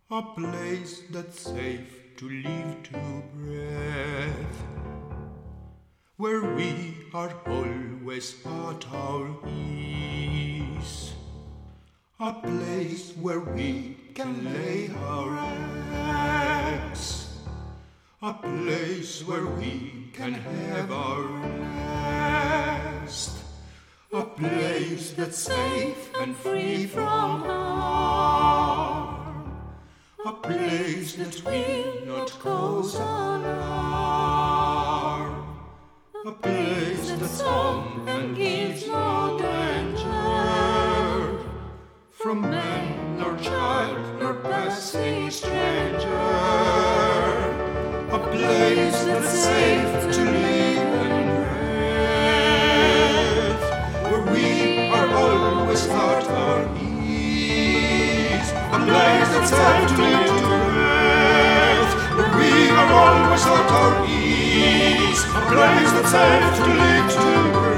A place that's safe to live to breathe, where we are always at our ease. A place where we can lay our eggs. A place where we can have our rest. A place that's safe and free from harm. A place that will not cause alarm. A place that's home and gives no danger from man, nor child, nor passing stranger. A place that's safe to live and breathe, where we are always at our ease. A place that's safe to live to breathe, where we are always at our ease. A place that's safe to live to breathe.